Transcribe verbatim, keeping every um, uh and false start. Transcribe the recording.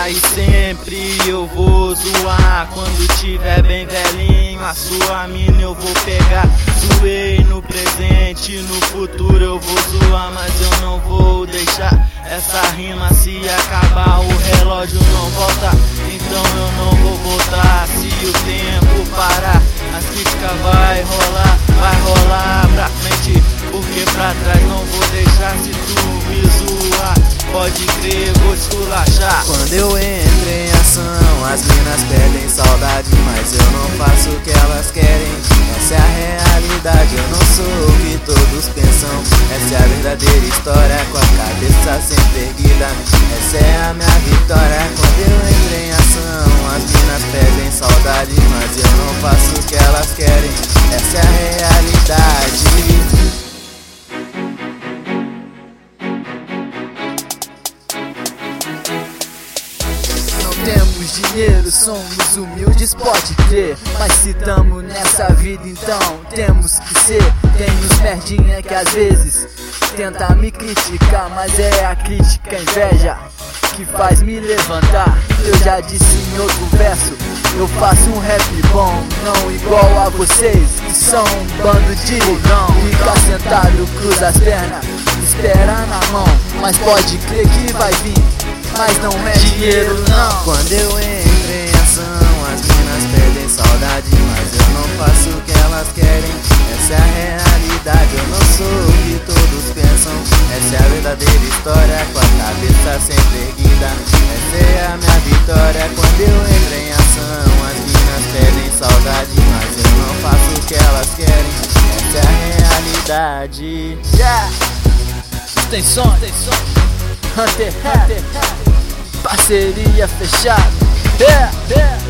Aí sempre eu vou zoar. Quando tiver bem velhinho, a sua mina eu vou pegar. Zoei no presente, no futuro eu vou zoar, mas eu não vou deixar essa rima se acabar. O relógio não volta, então eu não vou voltar. Se o tempo parar, as críticas vai rolar, vai rolar pra frente, porque pra trás não vou deixar. Se tu me zoar, pode crer, vou esculachar. Quando eu entro em ação, as minas pedem saudade, mas eu não faço o que elas querem. Essa é a realidade, eu não sou o que todos pensam. Essa é a verdadeira história, com a cabeça sempre erguida. Essa é a minha vitória. Quando eu entro em ação, as minas pedem saudade, mas eu não faço o que elas querem. Essa é a realidade. Temos dinheiro, somos humildes, pode crer. Mas se tamo nessa vida, então temos que ser. Tem uns merdinha que às vezes tenta me criticar, mas é a crítica, a inveja que faz me levantar. Eu já disse em outro verso, eu faço um rap bom, não igual a vocês, que são um bando de não. Fica sentado, cruza as pernas, espera na mão, mas pode crer que vai vir, mas não é dinheiro não. Quando eu entro em ação, as minas pedem saudade, mas eu não faço o que elas querem. Essa é a realidade, eu não sou o que todos pensam. Essa é a verdadeira história, com a cabeça sempre erguida. Essa é a minha vitória. Quando eu entro em ação, as minas pedem saudade, mas eu não faço o que elas querem. Essa é a realidade. Yeah. Tem som, tem som. Hunter, Hunter, parceria fechada. Yeah, yeah.